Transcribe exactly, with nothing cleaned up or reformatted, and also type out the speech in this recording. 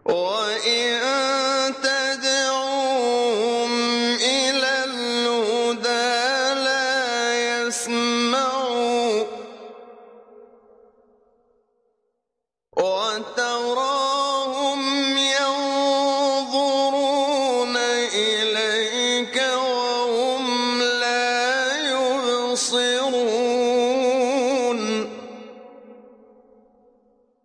وإن تدعوهم إلى الهدى لا يسمعوا وتراهم ينظرون إليك وهم لا يبصرون